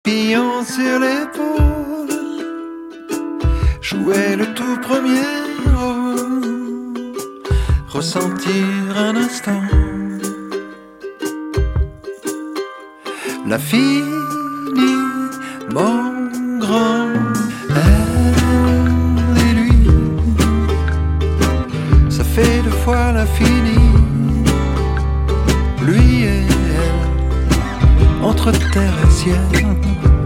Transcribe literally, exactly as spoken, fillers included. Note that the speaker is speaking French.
Pillon sur l'épaule, jouer le tout premier rôle, ressentir un instant l'infiniment grand. Elle et lui, ça fait deux fois l'infini. Lui et elle, entre terre et ciel.